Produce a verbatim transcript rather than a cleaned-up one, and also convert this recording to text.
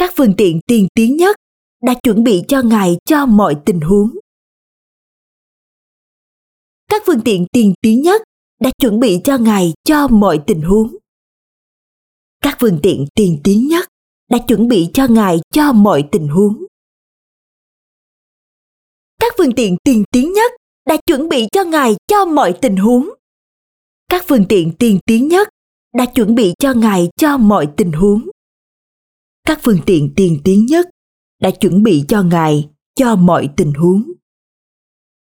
Các phương tiện tiên tiến nhất đã chuẩn bị cho Ngài cho mọi tình huống. Các phương tiện tiên tiến nhất đã chuẩn bị cho Ngài cho mọi tình huống. Các phương tiện tiên tiến nhất đã chuẩn bị cho Ngài cho mọi tình huống. Các phương tiện tiên tiến nhất đã chuẩn bị cho Ngài cho mọi tình huống. Các phương tiện tiên tiến nhất đã chuẩn bị cho Ngài cho mọi tình huống. Các phương tiện tiên tiến nhất đã chuẩn bị cho Ngài cho mọi tình huống.